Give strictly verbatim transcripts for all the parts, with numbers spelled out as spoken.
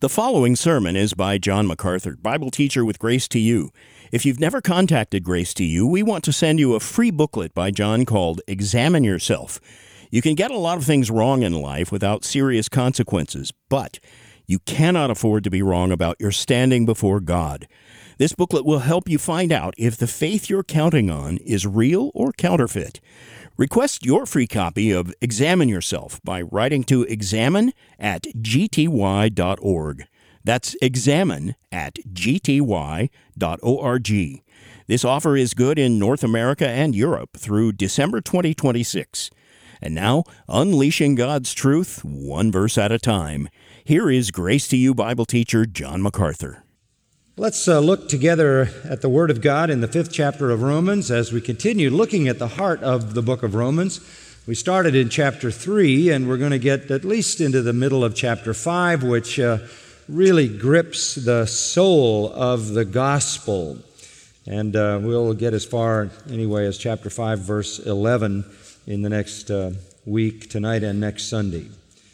The following sermon is by John MacArthur, Bible teacher with Grace to You. If you've never contacted Grace to You, we want to send you a free booklet by John called Examine Yourself. You can get a lot of things wrong in life without serious consequences, but you cannot afford to be wrong about your standing before God. This booklet will help you find out if the faith you're counting on is real or counterfeit. Request your free copy of Examine Yourself by writing to examine at g t y dot org. That's examine at g t y dot org. This offer is good in North America and Europe through December twenty twenty-six. And now, unleashing God's truth, one verse at a time. Here is Grace to You Bible teacher John MacArthur. Let's uh, look together at the Word of God in the fifth chapter of Romans as we continue looking at the heart of the book of Romans. We started in chapter three, and we're going to get at least into the middle of chapter five, which uh, really grips the soul of the gospel. And uh, we'll get as far, anyway, as chapter five, verse eleven in the next uh, week, tonight and next Sunday.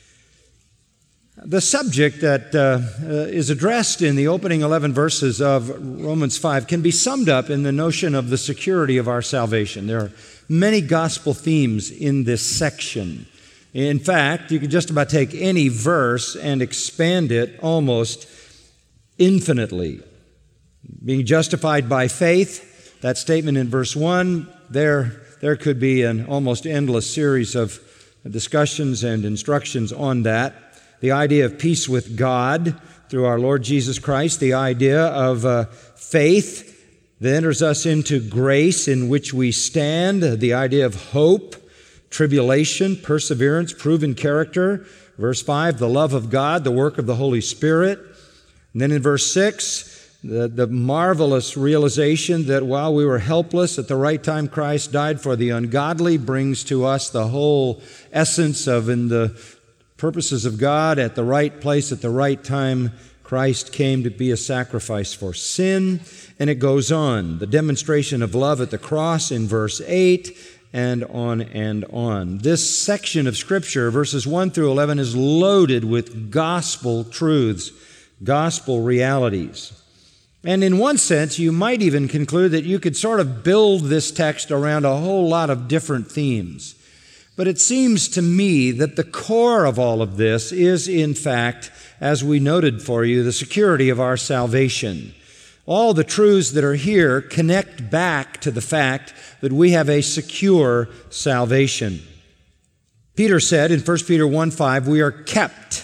The subject that uh, uh, is addressed in the opening eleven verses of Romans five can be summed up in the notion of the security of our salvation. There are many gospel themes in this section. In fact, you could just about take any verse and expand it almost infinitely. Being justified by faith, that statement in verse one, there, there could be an almost endless series of discussions and instructions on that. The idea of peace with God through our Lord Jesus Christ, the idea of uh, faith that enters us into grace in which we stand, the idea of hope, tribulation, perseverance, proven character. Verse five, the love of God, the work of the Holy Spirit. And then in verse six, the, the marvelous realization that while we were helpless, at the right time Christ died for the ungodly, brings to us the whole essence of in the purposes of God, at the right place, at the right time, Christ came to be a sacrifice for sin. And it goes on. The demonstration of love at the cross in verse eight, and on and on. This section of Scripture, verses one through eleven, is loaded with gospel truths, gospel realities. And in one sense, you might even conclude that you could sort of build this text around a whole lot of different themes. But it seems to me that the core of all of this is, in fact, as we noted for you, the security of our salvation. All the truths that are here connect back to the fact that we have a secure salvation. Peter said in First Peter one five, we are kept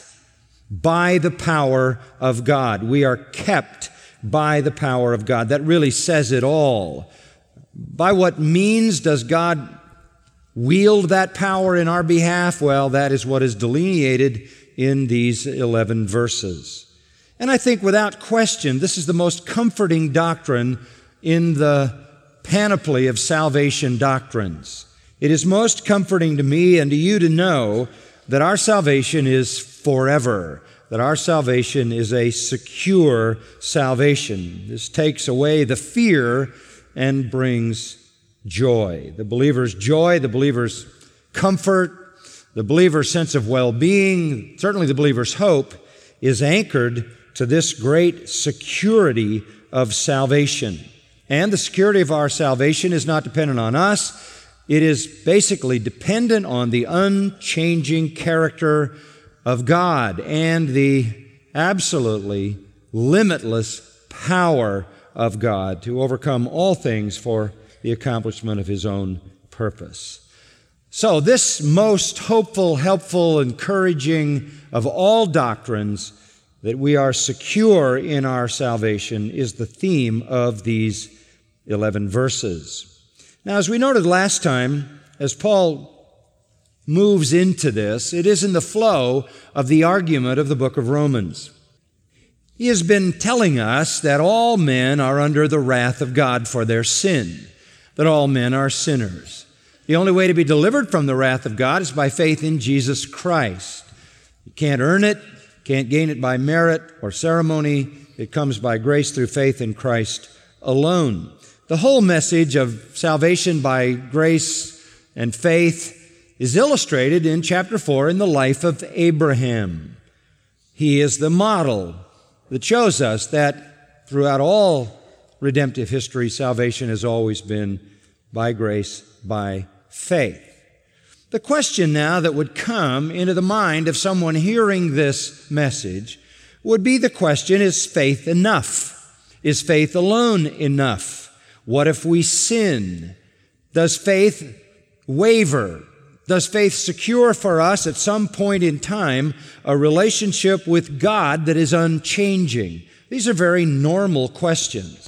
by the power of God. We are kept by the power of God. That really says it all. By what means does God wield that power in our behalf? Well, that is what is delineated in these eleven verses. And I think without question, this is the most comforting doctrine in the panoply of salvation doctrines. It is most comforting to me and to you to know that our salvation is forever, that our salvation is a secure salvation. This takes away the fear and brings joy. The believer's joy, the believer's comfort, the believer's sense of well-being, certainly the believer's hope, is anchored to this great security of salvation. And the security of our salvation is not dependent on us. It is basically dependent on the unchanging character of God and the absolutely limitless power of God to overcome all things for the accomplishment of His own purpose. So this most hopeful, helpful, encouraging of all doctrines, that we are secure in our salvation, is the theme of these eleven verses. Now, as we noted last time, as Paul moves into this, it is in the flow of the argument of the book of Romans. He has been telling us that all men are under the wrath of God for their sin, that all men are sinners. The only way to be delivered from the wrath of God is by faith in Jesus Christ. You can't earn it, can't gain it by merit or ceremony. It comes by grace through faith in Christ alone. The whole message of salvation by grace and faith is illustrated in chapter four in the life of Abraham. He is the model that shows us that throughout all redemptive history, salvation has always been by grace, by faith. The question now that would come into the mind of someone hearing this message would be the question, is faith enough? Is faith alone enough? What if we sin? Does faith waver? Does faith secure for us at some point in time a relationship with God that is unchanging? These are very normal questions.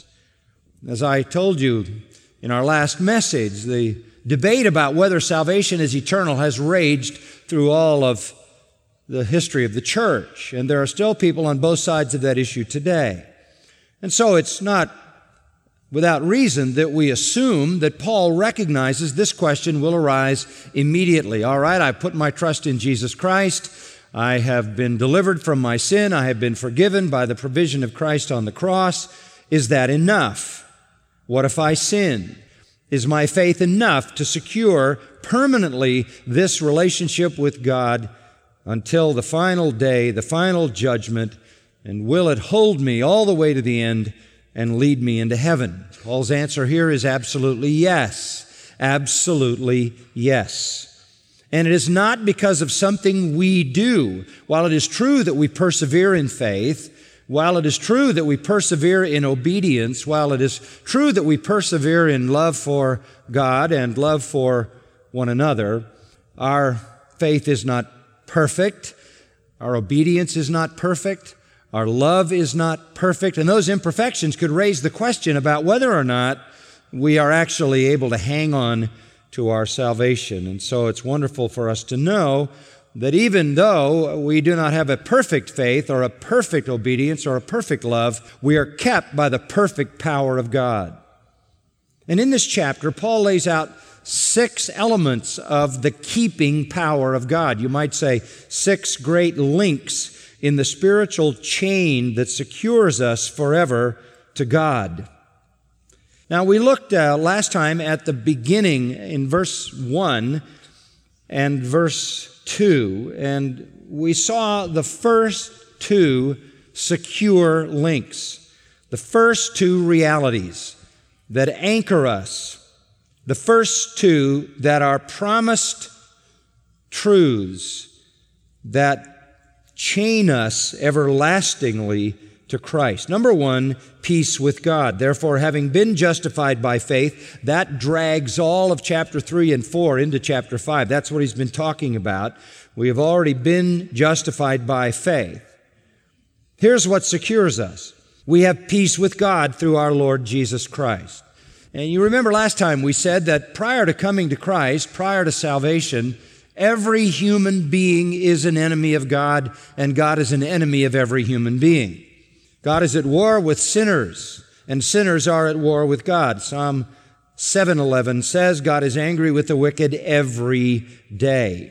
As I told you in our last message, the debate about whether salvation is eternal has raged through all of the history of the church, and there are still people on both sides of that issue today. And so it's not without reason that we assume that Paul recognizes this question will arise immediately. All right, I put my trust in Jesus Christ. I have been delivered from my sin. I have been forgiven by the provision of Christ on the cross. Is that enough? What if I sin? Is my faith enough to secure permanently this relationship with God until the final day, the final judgment, and will it hold me all the way to the end and lead me into heaven? Paul's answer here is absolutely yes. Absolutely yes. And it is not because of something we do. While it is true that we persevere in faith, while it is true that we persevere in obedience, while it is true that we persevere in love for God and love for one another, our faith is not perfect. Our obedience is not perfect. Our love is not perfect. And those imperfections could raise the question about whether or not we are actually able to hang on to our salvation. And so it's wonderful for us to know that even though we do not have a perfect faith or a perfect obedience or a perfect love, we are kept by the perfect power of God. And in this chapter, Paul lays out six elements of the keeping power of God. You might say six great links in the spiritual chain that secures us forever to God. Now, we looked uh, last time at the beginning in verse one and verse two, and we saw the first two secure links, the first two realities that anchor us, the first two that are promised truths that chain us everlastingly to Christ. Number one, peace with God. Therefore, having been justified by faith, that drags all of chapter three and four into chapter five. That's what he's been talking about. We have already been justified by faith. Here's what secures us. We have peace with God through our Lord Jesus Christ. And you remember last time we said that prior to coming to Christ, prior to salvation, every human being is an enemy of God, and God is an enemy of every human being. God is at war with sinners, and sinners are at war with God. Psalm seven eleven says God is angry with the wicked every day.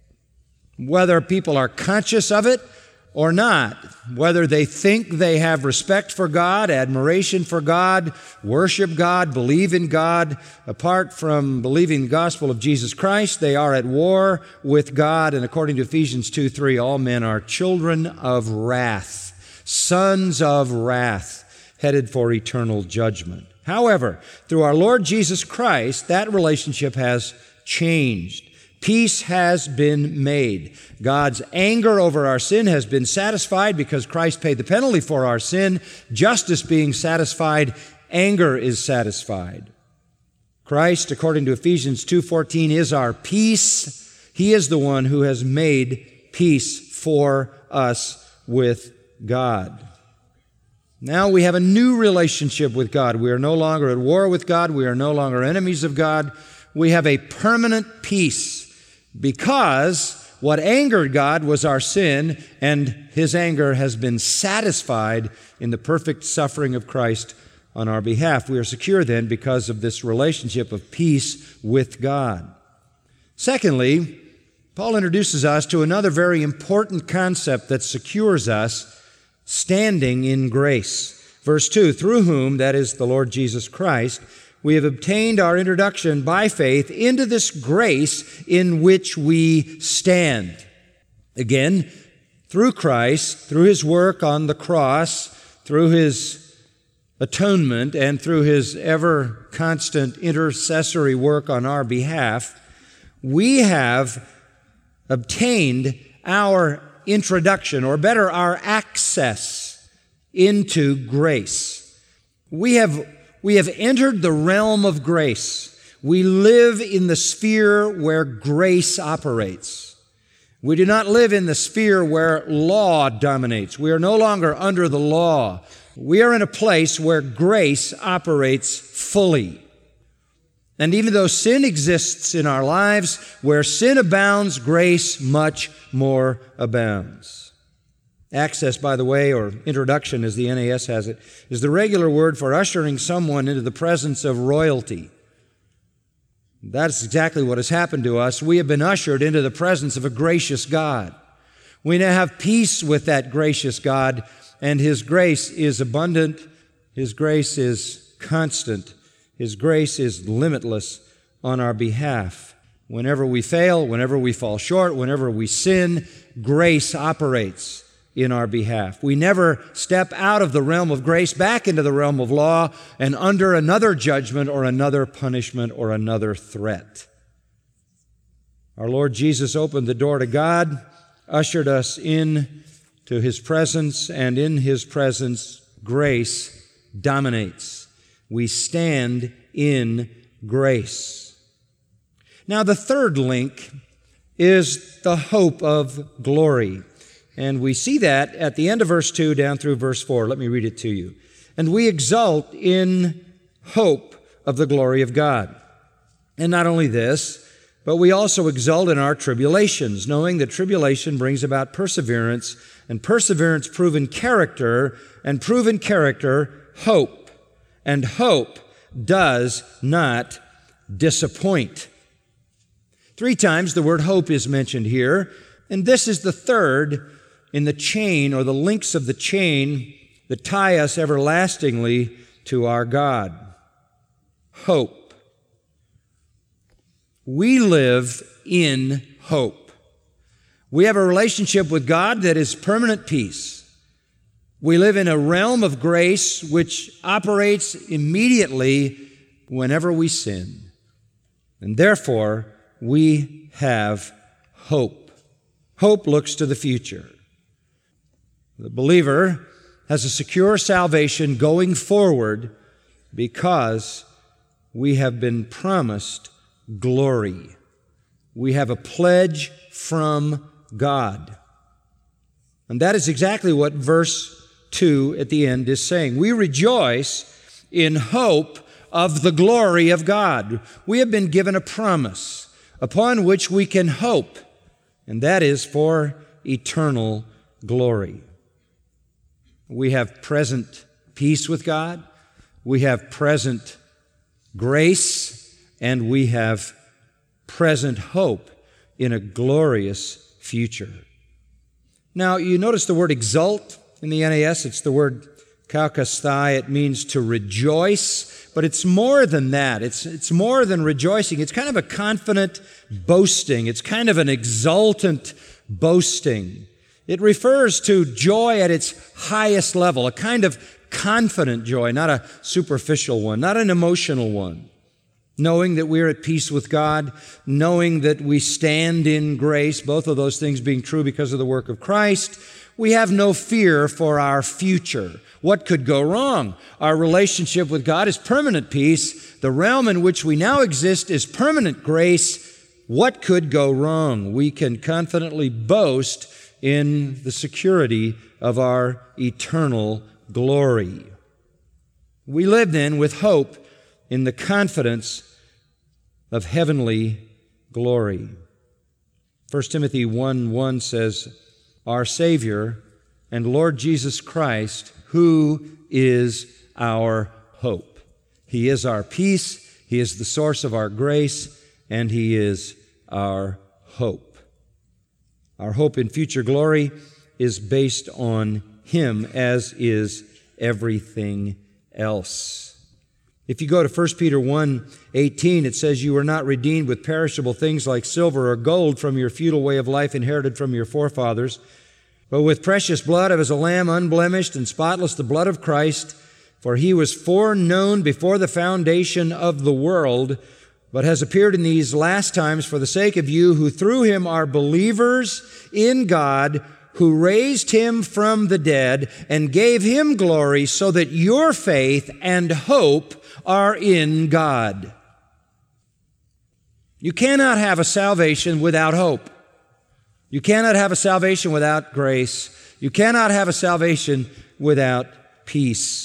Whether people are conscious of it or not, whether they think they have respect for God, admiration for God, worship God, believe in God, apart from believing the gospel of Jesus Christ, they are at war with God. And according to Ephesians two three, all men are children of wrath, sons of wrath, headed for eternal judgment. However, through our Lord Jesus Christ, that relationship has changed. Peace has been made. God's anger over our sin has been satisfied because Christ paid the penalty for our sin. Justice being satisfied, anger is satisfied. Christ, according to Ephesians two fourteen, is our peace. He is the one who has made peace for us with God. Now we have a new relationship with God. We are no longer at war with God. We are no longer enemies of God. We have a permanent peace because what angered God was our sin, and His anger has been satisfied in the perfect suffering of Christ on our behalf. We are secure then because of this relationship of peace with God. Secondly, Paul introduces us to another very important concept that secures us, standing in grace. Verse two, through whom, that is the Lord Jesus Christ, we have obtained our introduction by faith into this grace in which we stand. Again, Through Christ, through His work on the cross, through His atonement, and through His ever constant intercessory work on our behalf, we have obtained our introduction, or better, our access into grace. We have, we have entered the realm of grace. We live in the sphere where grace operates. We do not live in the sphere where law dominates. We are no longer under the law. We are in a place where grace operates fully. And even though sin exists in our lives, where sin abounds, grace much more abounds. Access, by the way, or introduction as the N A S has it, is the regular word for ushering someone into the presence of royalty. That's exactly what has happened to us. We have been ushered into the presence of a gracious God. We now have peace with that gracious God, and His grace is abundant. His grace is constant. His grace is limitless on our behalf. Whenever we fail, whenever we fall short, whenever we sin, grace operates in our behalf. We never step out of the realm of grace back into the realm of law and under another judgment or another punishment or another threat. Our Lord Jesus opened the door to God, ushered us in to His presence, and in His presence, grace dominates. We stand in grace. Now, the third link is the hope of glory. And we see that at the end of verse two down through verse four. Let me read it to you. And we exult in hope of the glory of God. And not only this, but we also exult in our tribulations, knowing that tribulation brings about perseverance, and perseverance proven character, and proven character hope. And hope does not disappoint. Three times the word hope is mentioned here, and this is the third in the chain, or the links of the chain that tie us everlastingly to our God. Hope. We live in hope. We have a relationship with God that is permanent peace. We live in a realm of grace which operates immediately whenever we sin. And therefore, we have hope. Hope looks to the future. The believer has a secure salvation going forward because we have been promised glory. We have a pledge from God. And that is exactly what verse two at the end is saying. We rejoice in hope of the glory of God. We have been given a promise upon which we can hope, and that is for eternal glory. We have present peace with God, we have present grace, and we have present hope in a glorious future. Now, you notice the word exult in the N A S. It's the word kaukasthai. It means to rejoice, but it's more than that. It's, it's more than rejoicing. It's kind of a confident boasting. It's kind of an exultant boasting. It refers to joy at its highest level, a kind of confident joy, not a superficial one, not an emotional one. Knowing that we're at peace with God, knowing that we stand in grace, both of those things being true because of the work of Christ, we have no fear for our future. What could go wrong? Our relationship with God is permanent peace. The realm in which we now exist is permanent grace. What could go wrong? We can confidently boast in the security of our eternal glory. We live then with hope in the confidence of heavenly glory. First Timothy one one says, our Savior and Lord Jesus Christ, who is our hope. He is our peace, He is the source of our grace, and He is our hope. Our hope in future glory is based on Him, as is everything else. If you go to First Peter one eighteen, it says, you were not redeemed with perishable things like silver or gold from your futile way of life inherited from your forefathers, but with precious blood of as a lamb, unblemished and spotless, the blood of Christ. For he was foreknown before the foundation of the world, but has appeared in these last times for the sake of you, who through him are believers in God, who raised him from the dead and gave him glory, so that your faith and hope are in God. You cannot have a salvation without hope. You cannot have a salvation without grace. You cannot have a salvation without peace.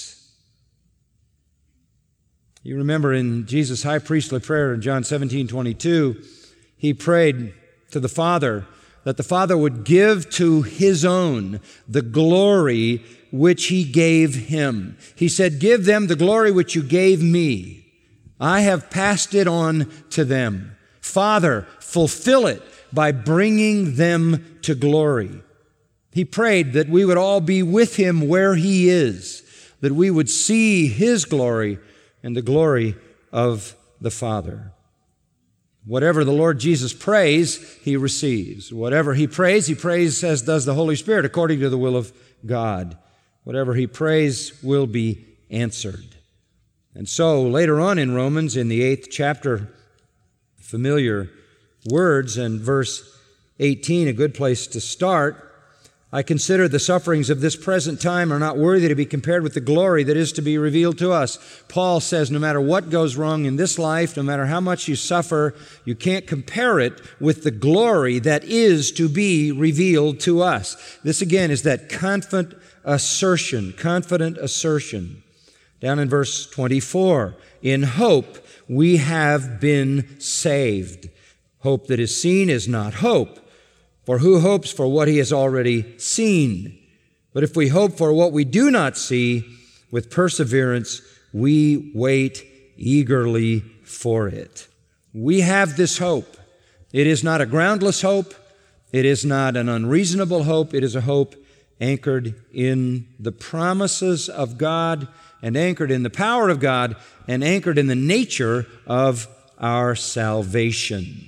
You remember in Jesus' high priestly prayer in John seventeen twenty-two, he prayed to the Father that the Father would give to his own the glory which he gave him. He said, give them the glory which you gave me. I have passed it on to them. Father, fulfill it by bringing them to glory. He prayed that we would all be with him where he is, that we would see his glory and the glory of the Father. Whatever the Lord Jesus prays, he receives. Whatever he prays, he prays as does the Holy Spirit, according to the will of God. Whatever he prays will be answered. And so, later on in Romans, in the eighth chapter, familiar words, and verse eighteen, a good place to start. I consider the sufferings of this present time are not worthy to be compared with the glory that is to be revealed to us. Paul says no matter what goes wrong in this life, no matter how much you suffer, you can't compare it with the glory that is to be revealed to us. This again is that confident assertion, confident assertion. Down in verse twenty-four, in hope we have been saved. Hope that is seen is not hope. For who hopes for what he has already seen? But if we hope for what we do not see, with perseverance we wait eagerly for it. We have this hope. It is not a groundless hope. It is not an unreasonable hope. It is a hope anchored in the promises of God and anchored in the power of God and anchored in the nature of our salvation.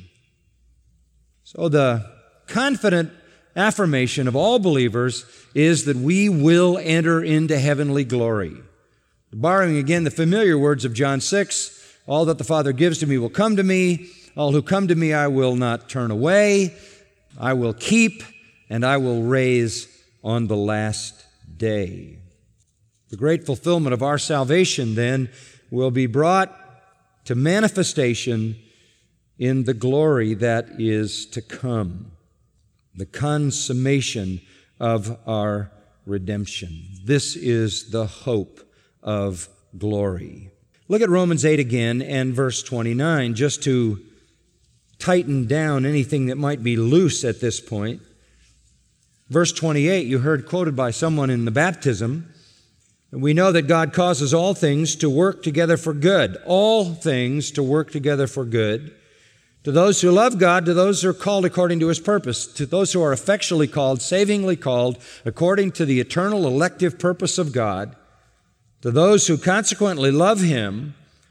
So the confident affirmation of all believers is that we will enter into heavenly glory. Borrowing again the familiar words of John six, all that the Father gives to me will come to me. All who come to me I will not turn away. I will keep and I will raise on the last day. The great fulfillment of our salvation then will be brought to manifestation in the glory that is to come. The consummation of our redemption. This is the hope of glory. Look at Romans eight again and verse twenty-nine, just to tighten down anything that might be loose at this point. Verse twenty-eight, you heard quoted by someone in the baptism. We know that God causes all things to work together for good. All things to work together for good. To those who love God, to those who are called according to His purpose, to those who are effectually called, savingly called, according to the eternal elective purpose of God, to those who consequently love Him,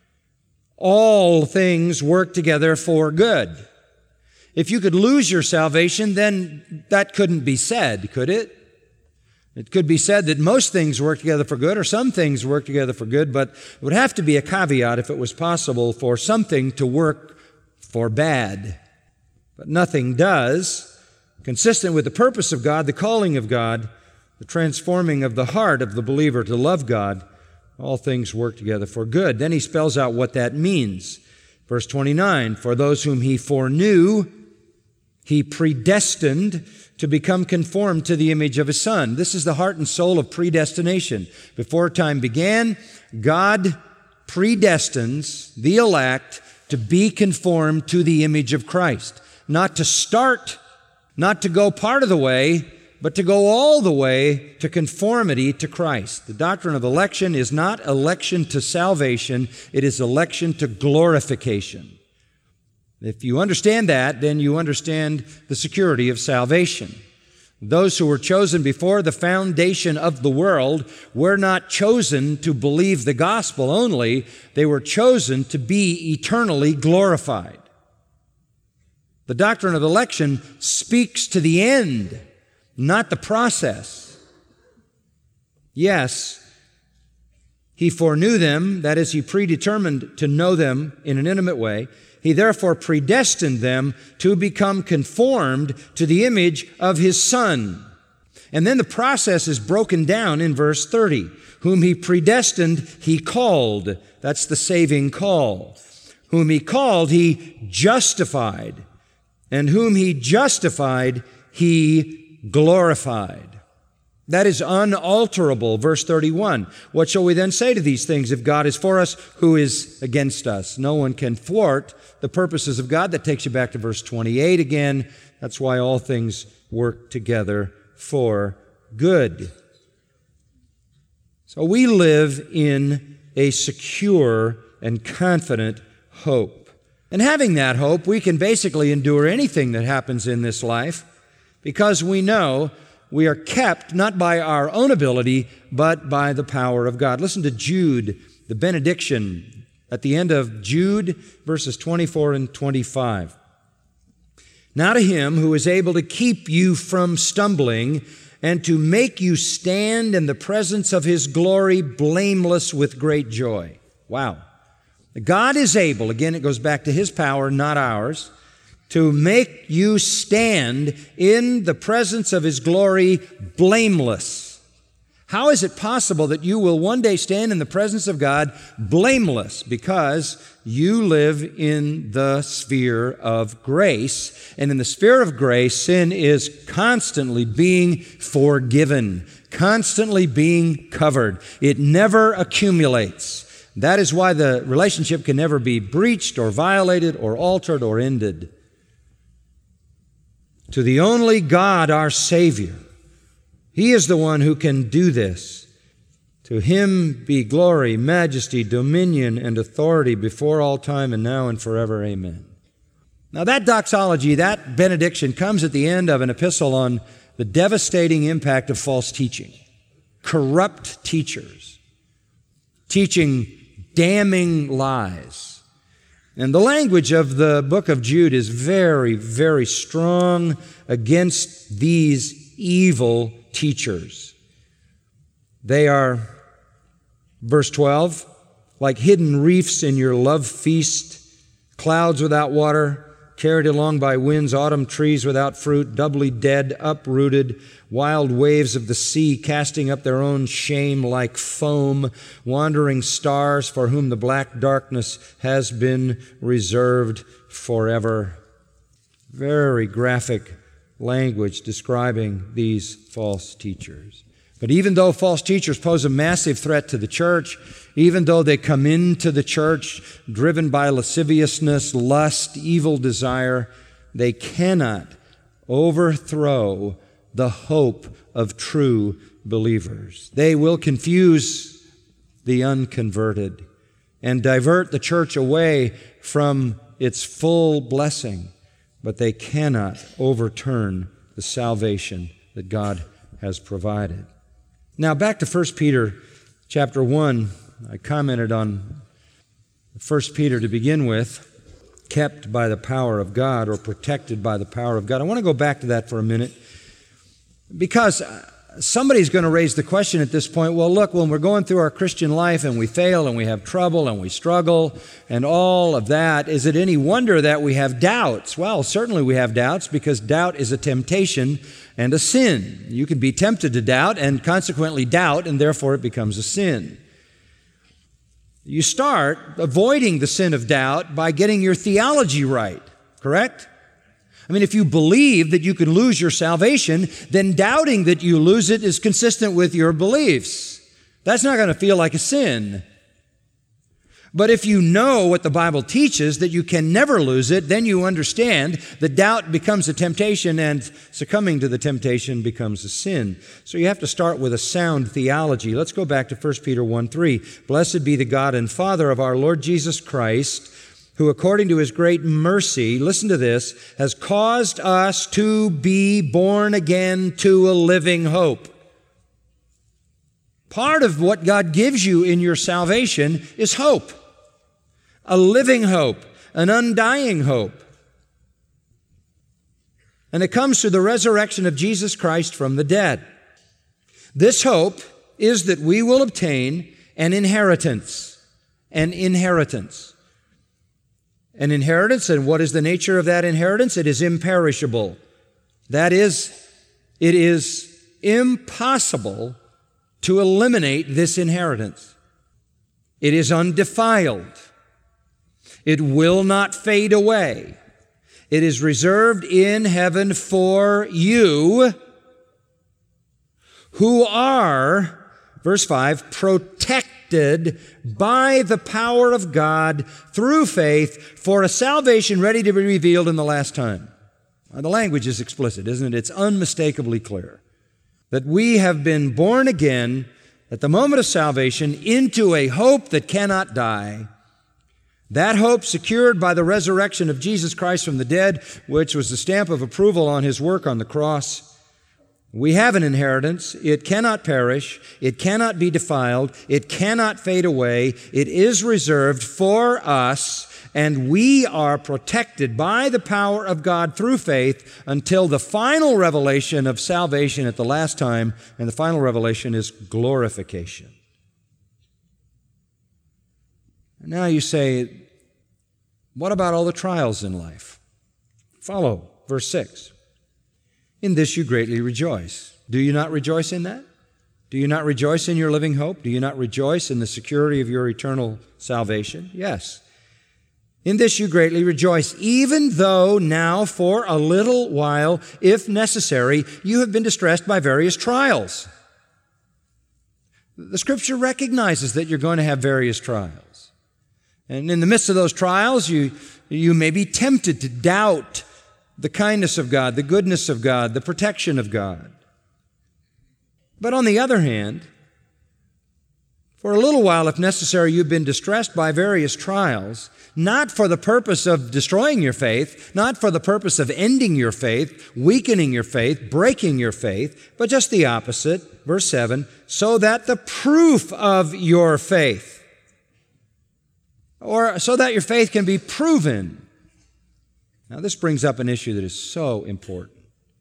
all things work together for good. If you could lose your salvation, then that couldn't be said, could it? It could be said that most things work together for good, or some things work together for good, but it would have to be a caveat if it was possible for something to work for bad. But nothing does. Consistent with the purpose of God, the calling of God, the transforming of the heart of the believer to love God, all things work together for good. Then he spells out what that means. Verse twenty-nine, for those whom He foreknew, He predestined to become conformed to the image of His Son. This is the heart and soul of predestination. Before time began, God predestines the elect to be conformed to the image of Christ. Not to start, not to go part of the way, but to go all the way to conformity to Christ. The doctrine of election is not election to salvation, it is election to glorification. If you understand that, then you understand the security of salvation. Those who were chosen before the foundation of the world were not chosen to believe the gospel only. They were chosen to be eternally glorified. The doctrine of election speaks to the end. not the process. Yes, He foreknew them, that is, He predetermined to know them in an intimate way. He therefore predestined them to become conformed to the image of His Son. And then the process is broken down in verse thirty. Whom He predestined, He called. That's the saving call. Whom He called, He justified. And whom He justified, He glorified. That is unalterable. Verse thirty-one. What shall we then say to these things? If God is for us, who is against us? No one can thwart the purposes of God. That takes you back to verse twenty-eight again. That's why all things work together for good. So we live in a secure and confident hope. And having that hope, we can basically endure anything that happens in this life because we know we are kept not by our own ability, but by the power of God. Listen to Jude, the benediction at the end of Jude, verses twenty-four and twenty-five. Now to Him who is able to keep you from stumbling and to make you stand in the presence of His glory blameless with great joy. Wow. God is able, again it goes back to His power, not ours, to make you stand in the presence of His glory blameless. How is it possible that you will one day stand in the presence of God blameless? Because you live in the sphere of grace. And in the sphere of grace, sin is constantly being forgiven, constantly being covered. It never accumulates. That is why the relationship can never be breached or violated or altered or ended. To the only God, our Savior, He is the one who can do this. To Him be glory, majesty, dominion, and authority before all time and now and forever. Amen. Now that doxology, that benediction comes at the end of an epistle on the devastating impact of false teaching. Corrupt teachers teaching damning lies. And the language of the book of Jude is very, very strong against these evil teachers. They are, verse twelve, like hidden reefs in your love feast, clouds without water, carried along by winds, autumn trees without fruit, doubly dead, uprooted, wild waves of the sea casting up their own shame like foam, wandering stars for whom the black darkness has been reserved forever. Very graphic language describing these false teachers. But even though false teachers pose a massive threat to the church, even though they come into the church driven by lasciviousness, lust, evil desire, they cannot overthrow the hope of true believers. They will confuse the unconverted and divert the church away from its full blessing, but they cannot overturn the salvation that God has provided. Now back to First Peter chapter one. I commented on First Peter to begin with, kept by the power of God or protected by the power of God. I want to go back to that for a minute because somebody's going to raise the question at this point, well, look, when we're going through our Christian life and we fail and we have trouble and we struggle and all of that, is it any wonder that we have doubts? Well, certainly we have doubts because doubt is a temptation and a sin. You can be tempted to doubt and consequently doubt, and therefore it becomes a sin. You start avoiding the sin of doubt by getting your theology right, correct? I mean, if you believe that you can lose your salvation, then doubting that you lose it is consistent with your beliefs. That's not going to feel like a sin. But if you know what the Bible teaches, that you can never lose it, then you understand that doubt becomes a temptation and succumbing to the temptation becomes a sin. So you have to start with a sound theology. Let's go back to First Peter one three. Blessed be the God and Father of our Lord Jesus Christ, who according to His great mercy, listen to this, has caused us to be born again to a living hope. Part of what God gives you in your salvation is hope. A living hope, an undying hope. And it comes through the resurrection of Jesus Christ from the dead. This hope is that we will obtain an inheritance. An inheritance. An inheritance, and what is the nature of that inheritance? It is imperishable. That is, it is impossible to eliminate this inheritance. It is undefiled. It will not fade away. It is reserved in heaven for you who are, verse five, protected by the power of God through faith for a salvation ready to be revealed in the last time. Now, the language is explicit, isn't it? It's unmistakably clear that we have been born again at the moment of salvation into a hope that cannot die. That hope secured by the resurrection of Jesus Christ from the dead, which was the stamp of approval on His work on the cross. We have an inheritance. It cannot perish. It cannot be defiled. It cannot fade away. It is reserved for us, and we are protected by the power of God through faith until the final revelation of salvation at the last time, and the final revelation is glorification. Now you say, what about all the trials in life? Follow verse six. In this you greatly rejoice. Do you not rejoice in that? Do you not rejoice in your living hope? Do you not rejoice in the security of your eternal salvation? Yes. In this you greatly rejoice, even though now for a little while, if necessary, you have been distressed by various trials. The Scripture recognizes that you're going to have various trials. And in the midst of those trials, you, you may be tempted to doubt the kindness of God, the goodness of God, the protection of God. But on the other hand, for a little while, if necessary, you've been distressed by various trials, not for the purpose of destroying your faith, not for the purpose of ending your faith, weakening your faith, breaking your faith, but just the opposite. Verse seven, so that the proof of your faith, or so that your faith can be proven. Now, this brings up an issue that is so important.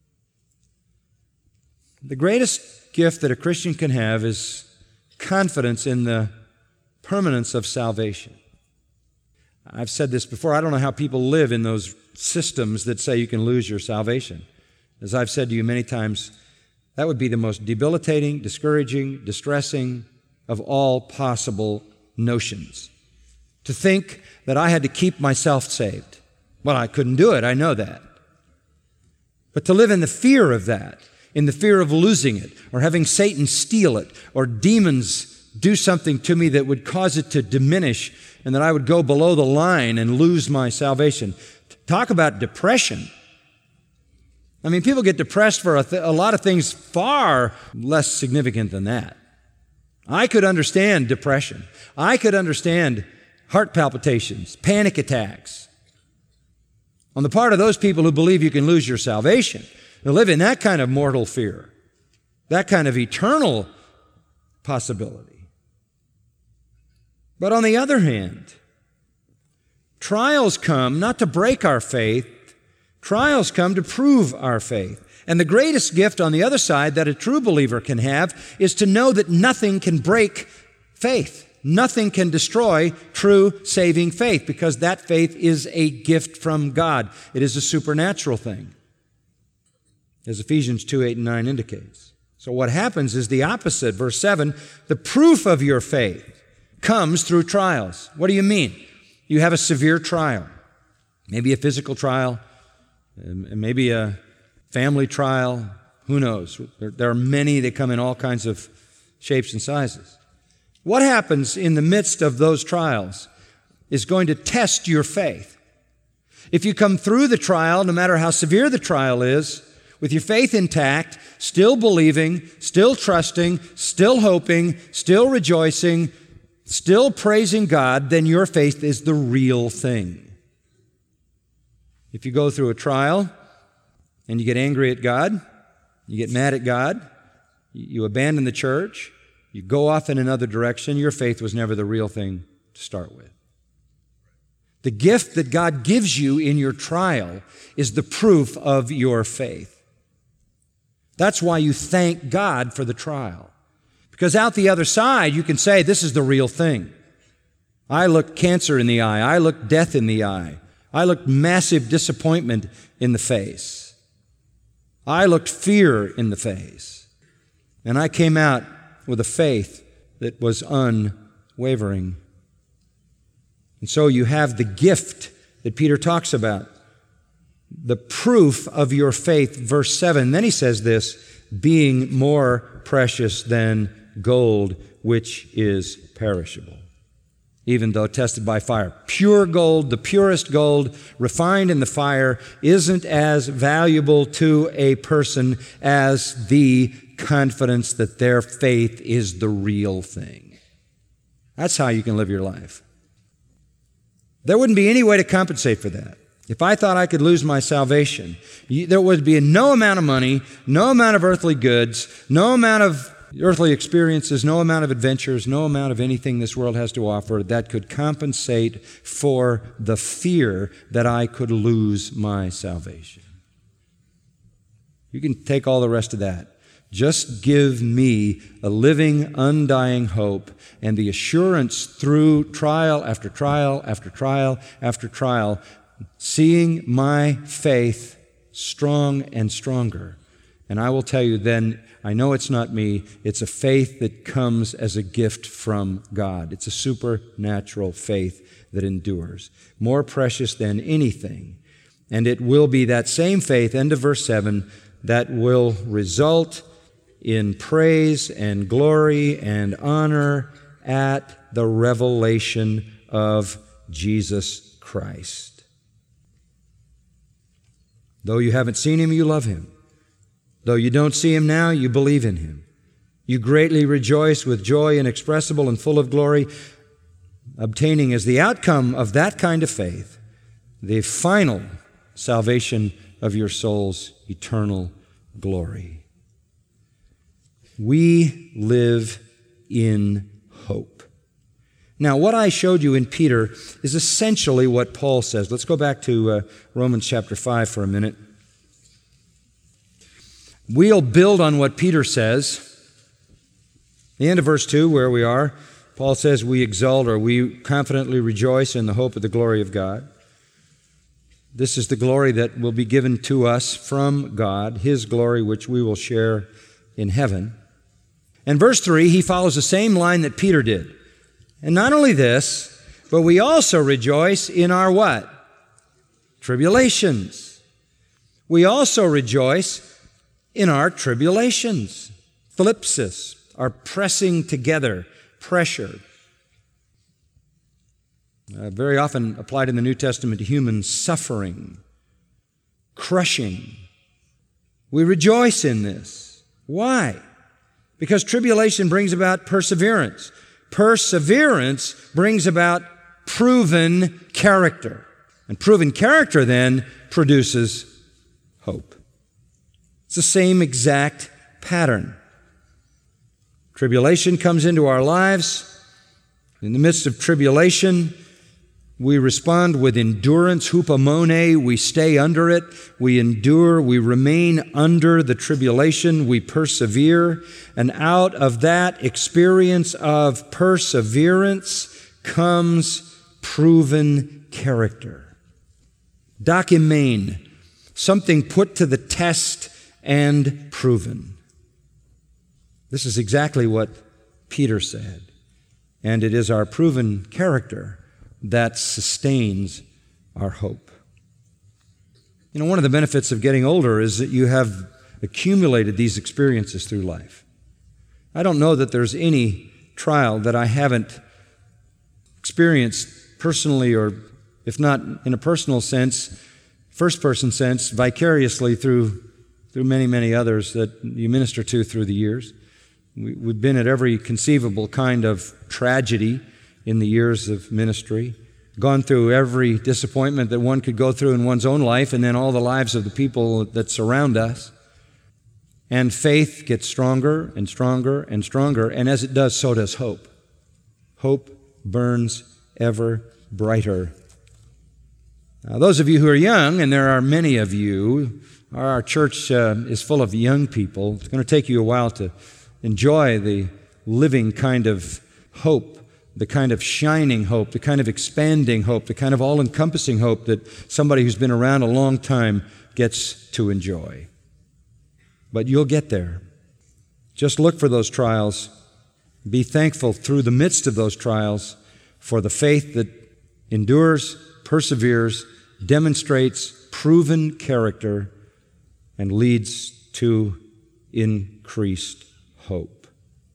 The greatest gift that a Christian can have is confidence in the permanence of salvation. I've said this before. I don't know how people live in those systems that say you can lose your salvation. As I've said to you many times, that would be the most debilitating, discouraging, distressing of all possible notions. To think that I had to keep myself saved. Well, I couldn't do it. I know that. But to live in the fear of that, in the fear of losing it, or having Satan steal it, or demons do something to me that would cause it to diminish, and that I would go below the line and lose my salvation. Talk about depression. I mean, people get depressed for a, th- a lot of things far less significant than that. I could understand depression. I could understand heart palpitations, panic attacks. On the part of those people who believe you can lose your salvation, who live in that kind of mortal fear, that kind of eternal possibility. But on the other hand, trials come not to break our faith, trials come to prove our faith. And the greatest gift on the other side that a true believer can have is to know that nothing can break faith. Nothing can destroy true saving faith, because that faith is a gift from God. It is a supernatural thing, as Ephesians two, eight, and nine indicates. So what happens is the opposite. Verse seven, the proof of your faith comes through trials. What do you mean? You have a severe trial, maybe a physical trial, maybe a family trial, who knows? There are many that come in all kinds of shapes and sizes. What happens in the midst of those trials is going to test your faith. If you come through the trial, no matter how severe the trial is, with your faith intact, still believing, still trusting, still hoping, still rejoicing, still praising God, then your faith is the real thing. If you go through a trial and you get angry at God, you get mad at God, you abandon the church, you go off in another direction, your faith was never the real thing to start with. The gift that God gives you in your trial is the proof of your faith. That's why you thank God for the trial. Because out the other side, you can say, this is the real thing. I looked cancer in the eye. I looked death in the eye. I looked massive disappointment in the face. I looked fear in the face. And I came out with a faith that was unwavering. And so you have the gift that Peter talks about, the proof of your faith, verse seven. Then he says this, being more precious than gold, which is perishable, even though tested by fire. Pure gold, the purest gold, refined in the fire, isn't as valuable to a person as the confidence that their faith is the real thing. That's how you can live your life. There wouldn't be any way to compensate for that. If I thought I could lose my salvation, there would be no amount of money, no amount of earthly goods, no amount of earthly experiences, no amount of adventures, no amount of anything this world has to offer that could compensate for the fear that I could lose my salvation. You can take all the rest of that. Just give me a living, undying hope and the assurance through trial after trial after trial after trial, seeing my faith strong and stronger. And I will tell you then, I know it's not me, it's a faith that comes as a gift from God. It's a supernatural faith that endures, more precious than anything. And it will be that same faith, end of verse seven, that will result in praise and glory and honor at the revelation of Jesus Christ. Though you haven't seen Him, you love Him. Though you don't see Him now, you believe in Him. You greatly rejoice with joy inexpressible and full of glory, obtaining as the outcome of that kind of faith the final salvation of your soul's eternal glory. We live in hope. Now, what I showed you in Peter is essentially what Paul says. Let's go back to uh, Romans chapter five for a minute. We'll build on what Peter says. The end of verse two, where we are, Paul says, we exult or we confidently rejoice in the hope of the glory of God. This is the glory that will be given to us from God, His glory, which we will share in heaven. And verse three, he follows the same line that Peter did. And not only this, but we also rejoice in our what? Tribulations. We also rejoice in our tribulations. Thlipsis, our pressing together, pressure. Uh, very often applied in the New Testament to human suffering, crushing. We rejoice in this. Why? Because tribulation brings about perseverance. Perseverance brings about proven character. And proven character then produces hope. It's the same exact pattern. Tribulation comes into our lives. In the midst of tribulation, we respond with endurance, hupomone. We stay under it. We endure. We remain under the tribulation. We persevere. And out of that experience of perseverance comes proven character. Dokimane, something put to the test and proven. This is exactly what Peter said. And it is our proven character that sustains our hope. You know, one of the benefits of getting older is that you have accumulated these experiences through life. I don't know that there's any trial that I haven't experienced personally, or if not in a personal sense, first-person sense, vicariously through, through many, many others that you minister to through the years. We, we've been at every conceivable kind of tragedy in the years of ministry, gone through every disappointment that one could go through in one's own life, and then all the lives of the people that surround us. And faith gets stronger and stronger and stronger, and as it does, so does hope. Hope burns ever brighter Uh, those of you who are young, and there are many of you, our church uh, is full of young people. It's going to take you a while to enjoy the living kind of hope, the kind of shining hope, the kind of expanding hope, the kind of all-encompassing hope that somebody who's been around a long time gets to enjoy. But you'll get there. Just look for those trials. Be thankful through the midst of those trials for the faith that endures, perseveres, demonstrates proven character, and leads to increased hope.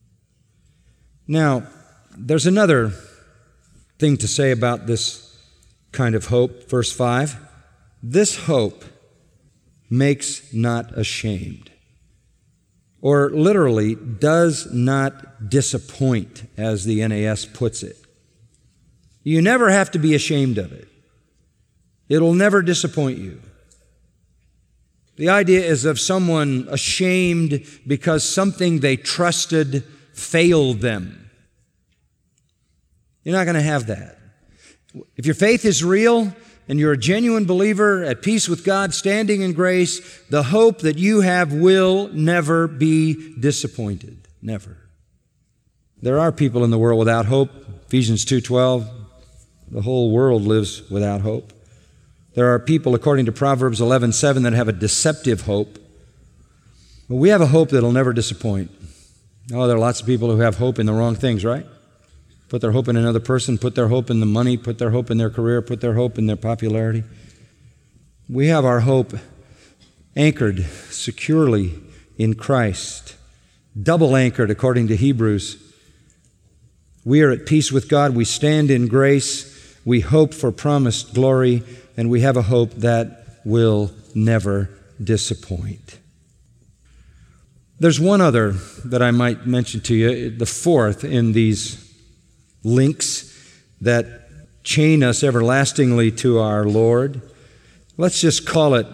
Now, there's another thing to say about this kind of hope. Verse five, this hope makes not ashamed, or literally does not disappoint, as the N A S puts it. You never have to be ashamed of it. It'll never disappoint you. The idea is of someone ashamed because something they trusted failed them. You're not going to have that. If your faith is real and you're a genuine believer at peace with God, standing in grace, the hope that you have will never be disappointed. Never. There are people in the world without hope. Ephesians two twelve, the whole world lives without hope. There are people, according to Proverbs eleven seven, that have a deceptive hope. But we have a hope that will never disappoint. Oh, there are lots of people who have hope in the wrong things, right? Put their hope in another person, put their hope in the money, put their hope in their career, put their hope in their popularity. We have our hope anchored securely in Christ, double anchored according to Hebrews. We are at peace with God, we stand in grace, we hope for promised glory, and we have a hope that will never disappoint. There's one other that I might mention to you, the fourth in these links that chain us everlastingly to our Lord. Let's just call it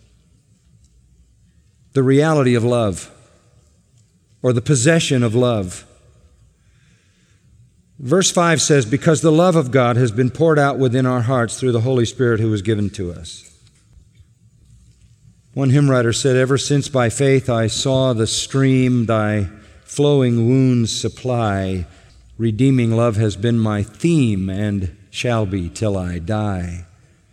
the reality of love, or the possession of love. Verse five says, because the love of God has been poured out within our hearts through the Holy Spirit who was given to us. One hymn writer said, ever since by faith I saw the stream thy flowing wounds supply, redeeming love has been my theme and shall be till I die.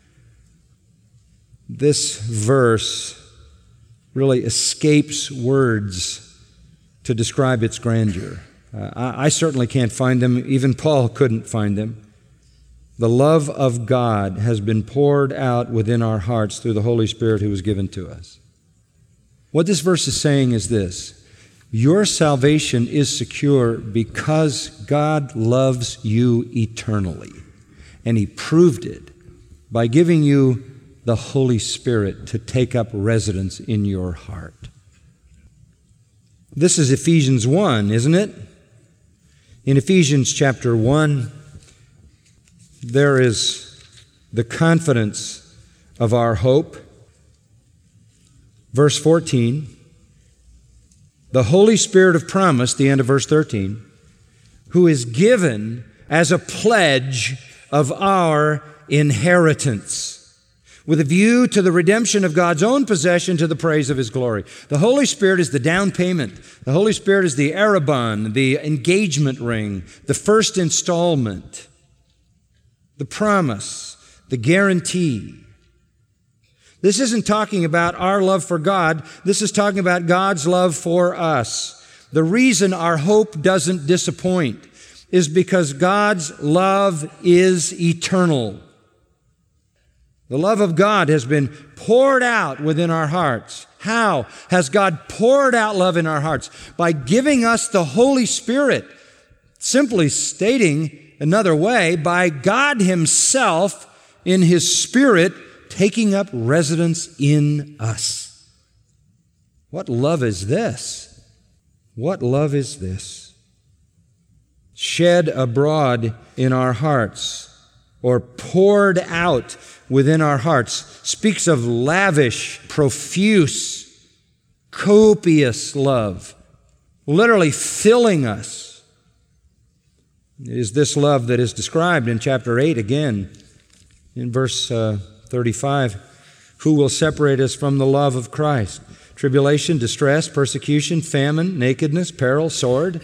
This verse really escapes words to describe its grandeur. Uh, I, I certainly can't find them. Even Paul couldn't find them. The love of God has been poured out within our hearts through the Holy Spirit who was given to us. What this verse is saying is this: your salvation is secure because God loves you eternally, and He proved it by giving you the Holy Spirit to take up residence in your heart. This is Ephesians one, isn't it? In Ephesians chapter one, there is the confidence of our hope. Verse fourteen, the Holy Spirit of promise, the end of verse thirteen, who is given as a pledge of our inheritance, with a view to the redemption of God's own possession to the praise of His glory. The Holy Spirit is the down payment. The Holy Spirit is the arrabon, the engagement ring, the first installment, the promise, the guarantee. This isn't talking about our love for God. This is talking about God's love for us. The reason our hope doesn't disappoint is because God's love is eternal. The love of God has been poured out within our hearts. How has God poured out love in our hearts? By giving us the Holy Spirit. Simply stating another way, by God Himself in His Spirit taking up residence in us. What love is this? What love is this? Shed abroad in our hearts, or poured out within our hearts, speaks of lavish, profuse, copious love, literally filling us. It is this love that is described in chapter eight again, in verse uh, thirty-five, who will separate us from the love of Christ? Tribulation, distress, persecution, famine, nakedness, peril, sword.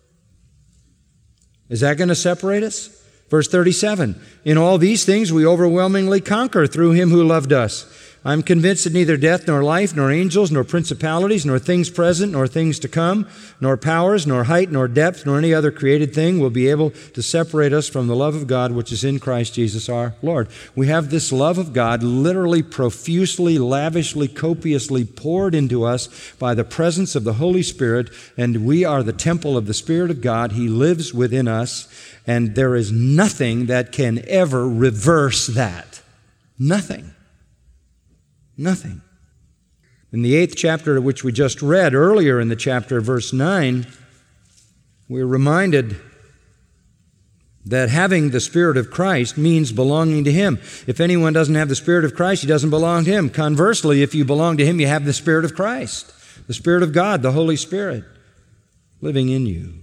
Is that going to separate us? Verse thirty-seven, in all these things we overwhelmingly conquer through him who loved us. I'm convinced that neither death, nor life, nor angels, nor principalities, nor things present, nor things to come, nor powers, nor height, nor depth, nor any other created thing will be able to separate us from the love of God which is in Christ Jesus our Lord. We have this love of God literally profusely, lavishly, copiously poured into us by the presence of the Holy Spirit, and we are the temple of the Spirit of God. He lives within us, and there is nothing that can ever reverse that. Nothing. Nothing. In the eighth chapter, which we just read earlier in the chapter, verse nine, we're reminded that having the Spirit of Christ means belonging to Him. If anyone doesn't have the Spirit of Christ, he doesn't belong to Him. Conversely, if you belong to Him, you have the Spirit of Christ, the Spirit of God, the Holy Spirit, living in you.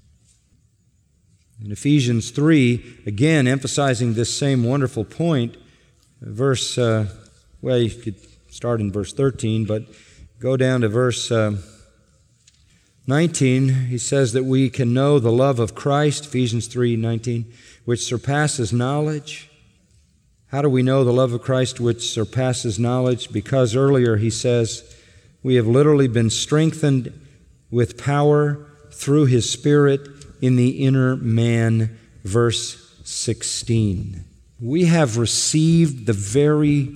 In Ephesians three, again emphasizing this same wonderful point, verse uh, Well, you could start in verse thirteen, but go down to verse uh, nineteen. He says that we can know the love of Christ, Ephesians three nineteen, which surpasses knowledge. How do we know the love of Christ which surpasses knowledge? Because earlier he says, we have literally been strengthened with power through His Spirit in the inner man, verse sixteen. We have received the very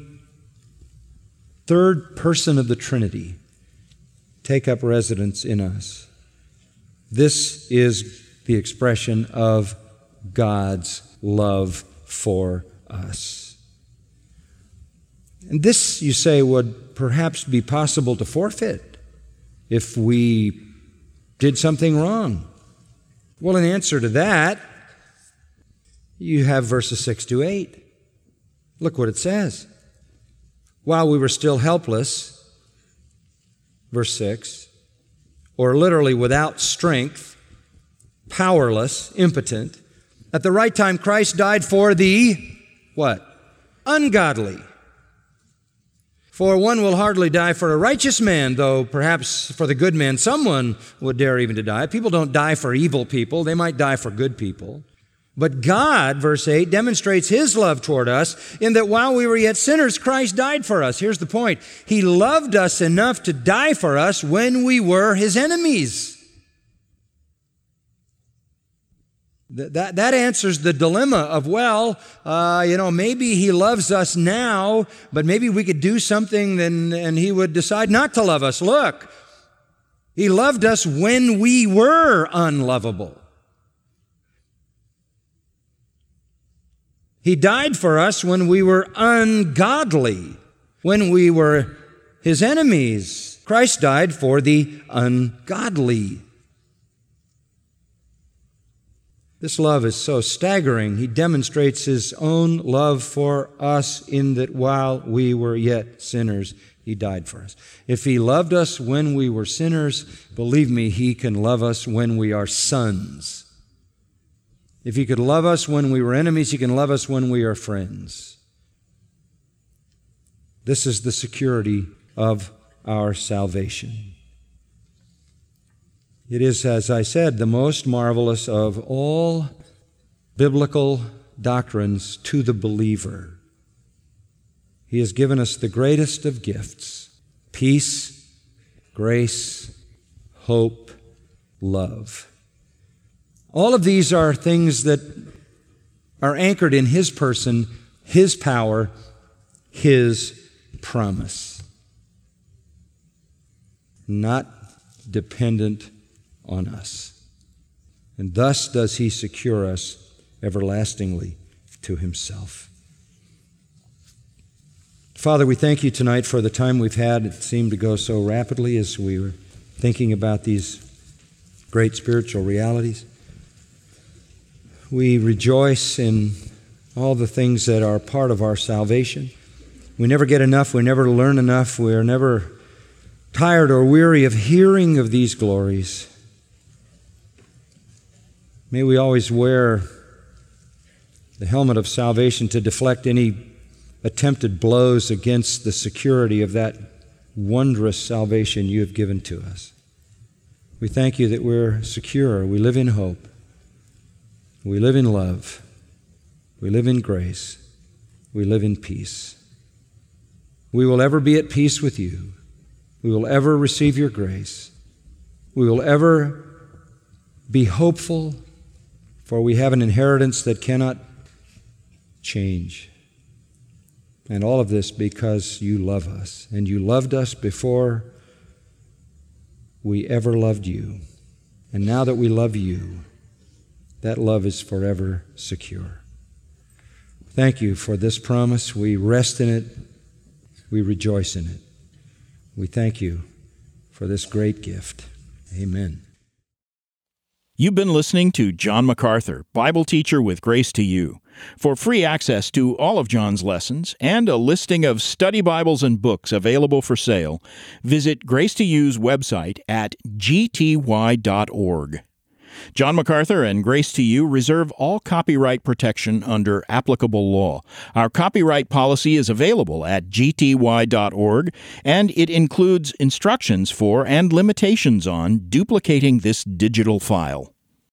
third person of the Trinity take up residence in us. This is the expression of God's love for us. And this, you say, would perhaps be possible to forfeit if we did something wrong. Well, in answer to that, you have verses six to eight. Look what it says. While we were still helpless, verse six, or literally without strength, powerless, impotent, at the right time Christ died for the, what? Ungodly. For one will hardly die for a righteous man, though perhaps for the good man someone would dare even to die. People don't die for evil people. They might die for good people. But God, verse eight, demonstrates His love toward us in that while we were yet sinners, Christ died for us. Here's the point. He loved us enough to die for us when we were His enemies. That, that, that answers the dilemma of, well, uh, you know, maybe He loves us now, but maybe we could do something and, and He would decide not to love us. Look, He loved us when we were unlovable. He died for us when we were ungodly, when we were His enemies. Christ died for the ungodly. This love is so staggering. He demonstrates His own love for us in that while we were yet sinners, He died for us. If He loved us when we were sinners, believe me, He can love us when we are sons. If He could love us when we were enemies, He can love us when we are friends. This is the security of our salvation. It is, as I said, the most marvelous of all biblical doctrines to the believer. He has given us the greatest of gifts: peace, grace, hope, love. All of these are things that are anchored in His person, His power, His promise. Not dependent on us. And thus does He secure us everlastingly to Himself. Father, we thank You tonight for the time we've had. It seemed to go so rapidly as we were thinking about these great spiritual realities. We rejoice in all the things that are part of our salvation. We never get enough. We never learn enough. We are never tired or weary of hearing of these glories. May we always wear the helmet of salvation to deflect any attempted blows against the security of that wondrous salvation you have given to us. We thank you that we're secure. We live in hope. We live in love. We live in grace. We live in peace. We will ever be at peace with you. We will ever receive your grace. We will ever be hopeful, for we have an inheritance that cannot change. And all of this because you love us, and you loved us before we ever loved you. And now that we love you, that love is forever secure. Thank you for this promise. We rest in it. We rejoice in it. We thank you for this great gift. Amen. You've been listening to John MacArthur, Bible teacher with Grace to You. For free access to all of John's lessons and a listing of study Bibles and books available for sale, visit Grace to You's website at g t y dot org. John MacArthur and Grace to You reserve all copyright protection under applicable law. Our copyright policy is available at g t y dot org, and it includes instructions for and limitations on duplicating this digital file.